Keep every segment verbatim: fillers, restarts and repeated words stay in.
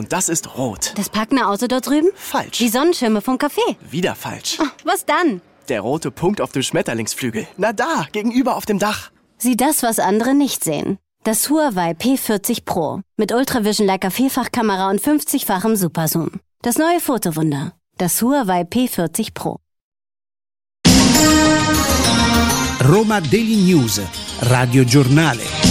Und das ist rot. Das parkende Auto dort drüben? Falsch. Die Sonnenschirme vom Café? Wieder falsch. Oh, was dann? Der rote Punkt auf dem Schmetterlingsflügel. Na da, gegenüber auf dem Dach. Sieh das, was andere nicht sehen. Das Huawei P vierzig Pro. Mit Ultravision Leica Vielfachkamera und fünfzigfachem Superzoom. Das neue Fotowunder. Das Huawei P vierzig Pro. Roma Daily News, Radio Giornale.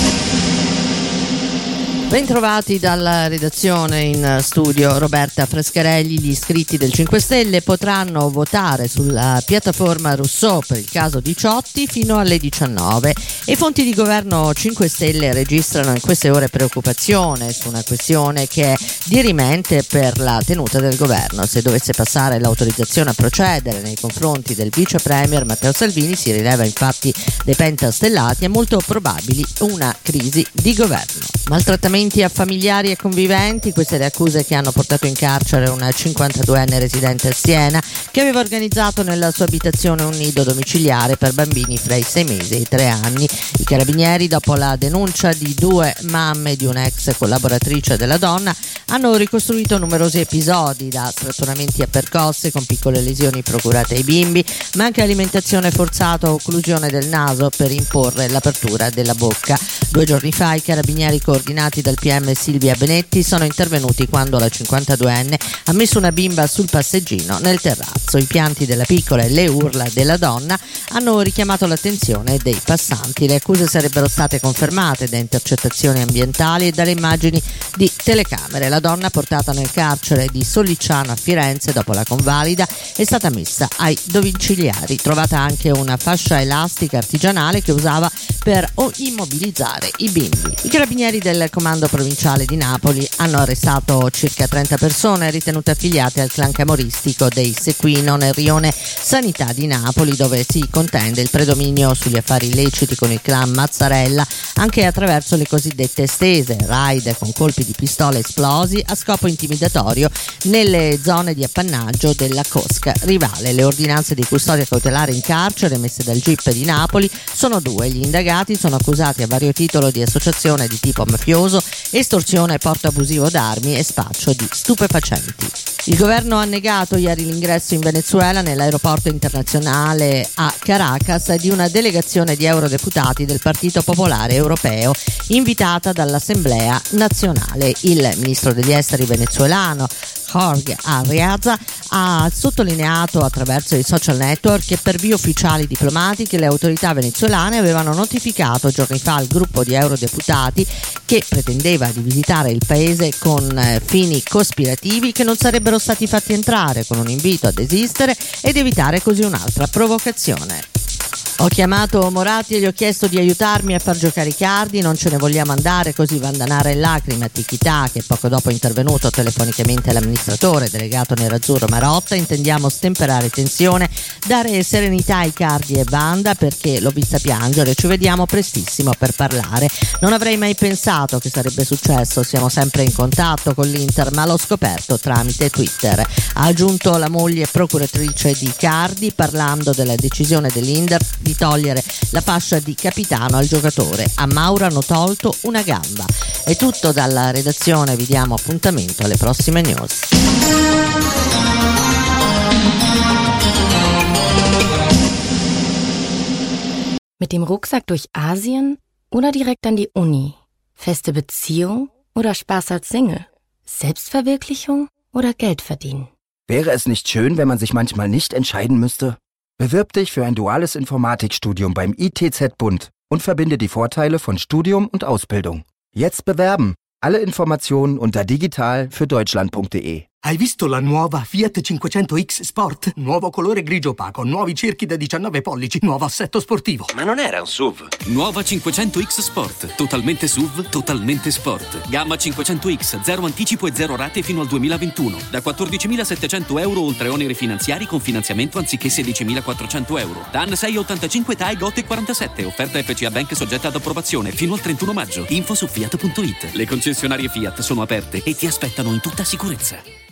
Bentrovati dalla redazione, in studio Roberta Frescarelli. Gli iscritti del cinque Stelle potranno votare sulla piattaforma Rousseau per il caso di Ciotti fino alle diciannove e fonti di governo cinque Stelle registrano in queste ore preoccupazione su una questione che è dirimente per la tenuta del governo. Se dovesse passare l'autorizzazione a procedere nei confronti del vice premier Matteo Salvini, si rileva infatti dei pentastellati, è molto probabile una crisi di governo. Maltrattamenti a familiari e conviventi, queste le accuse che hanno portato in carcere una cinquantaduenne residente a Siena che aveva organizzato nella sua abitazione un nido domiciliare per bambini fra i sei mesi e i tre anni. I carabinieri, dopo la denuncia di due mamme di un'ex collaboratrice della donna, hanno ricostruito numerosi episodi, da strattonamenti a percosse con piccole lesioni procurate ai bimbi, ma anche alimentazione forzata o occlusione del naso per imporre l'apertura della bocca. Due giorni fa i carabinieri, coordinati dal P M Silvia Benetti, sono intervenuti quando la cinquantaduenne ha messo una bimba sul passeggino nel terrazzo. I pianti della piccola e le urla della donna hanno richiamato l'attenzione dei passanti. Le accuse sarebbero state confermate da intercettazioni ambientali e dalle immagini di telecamere. La donna, portata nel carcere di Sollicciano a Firenze dopo la convalida, è stata messa ai domiciliari. Trovata anche una fascia elastica artigianale che usava per immobilizzare i bimbi. I carabinieri del comando provinciale di Napoli hanno arrestato circa trenta persone ritenute affiliate al clan camorristico dei Sequino nel rione Sanità di Napoli, dove si contende il predominio sugli affari illeciti con il clan Mazzarella, anche attraverso le cosiddette stese, raid con colpi di pistola esplosi a scopo intimidatorio nelle zone di appannaggio della cosca rivale. Le ordinanze di custodia cautelare in carcere emesse dal G I P di Napoli sono due. Gli indagati sono accusati a vario titolo di associazione di tipo mafioso, estorsione, porto abusivo d'armi e spaccio di stupefacenti. Il governo ha negato ieri l'ingresso in Venezuela nell'aeroporto internazionale a Caracas di una delegazione di eurodeputati del Partito Popolare Europeo invitata dall'Assemblea nazionale. Il ministro degli esteri venezuelano Jorge Arreaza ha sottolineato attraverso i social network che per vie ufficiali diplomatiche le autorità venezuelane avevano notificato giorni fa al gruppo di eurodeputati che pretendeva di visitare il paese con eh, fini cospirativi che non sarebbero stati fatti entrare, con un invito a desistere ed evitare così un'altra provocazione. Ho chiamato Moratti e gli ho chiesto di aiutarmi a far giocare i cardi, non ce ne vogliamo andare, così vandanare in lacrime a Tchità, che poco dopo è intervenuto telefonicamente l'amministratore delegato nerazzurro Marotta. Intendiamo stemperare tensione, dare serenità ai cardi e Vanda, perché l'ho vista piangere, ci vediamo prestissimo per parlare. Non avrei mai pensato che sarebbe successo, siamo sempre in contatto con l'Inter, ma l'ho scoperto tramite Twitter. Ha aggiunto la moglie procuratrice di Cardi, parlando della decisione dell'Inter di togliere la fascia di capitano al giocatore. A Mauro hanno tolto una gamba. È tutto dalla redazione, vi diamo appuntamento alle prossime news. Mit dem Rucksack durch Asien oder direkt an die Uni? Feste Beziehung oder Spaß als Single? Selbstverwirklichung oder Geld verdienen? Wäre es nicht schön, wenn man sich manchmal nicht entscheiden müsste? Bewirb dich für ein duales Informatikstudium beim I T Z-Bund und verbinde die Vorteile von Studium und Ausbildung. Jetzt bewerben! Alle Informationen unter digital für deutschland punkt de. Hai visto la nuova Fiat cinquecento X Sport? Nuovo colore grigio opaco, nuovi cerchi da diciannove pollici, nuovo assetto sportivo. Ma non era un S U V? Nuova cinquecento X Sport, totalmente S U V, totalmente sport. Gamma cinquecento X, zero anticipo e zero rate fino al duemilaventuno. Da quattordicimilasettecento euro oltre oneri finanziari con finanziamento anziché sedicimilaquattrocento euro. D A N sei ottantacinque T A E G O T E quarantasette. Offerta F C A Bank soggetta ad approvazione fino al trentuno maggio. Info su fiat punto it. Le concessionarie Fiat sono aperte e ti aspettano in tutta sicurezza.